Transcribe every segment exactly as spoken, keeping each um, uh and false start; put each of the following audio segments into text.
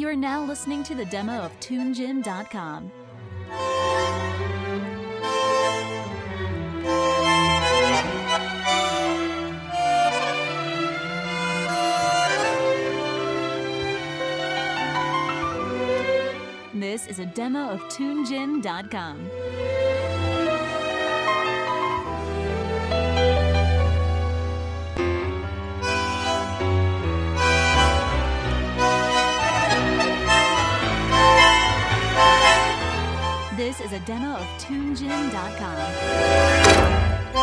are now listening to the demo of Tune Gym dot com. This is a demo of Tune Gym dot com. This is a demo of Tune Gym dot com.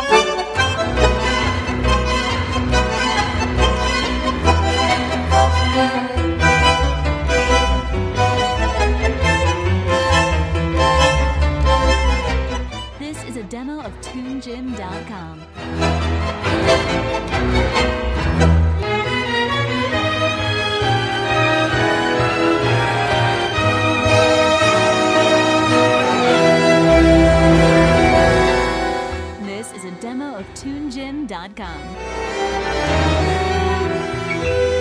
This is a demo of Tune Gym dot com. This is a demo of Tune Gym dot com.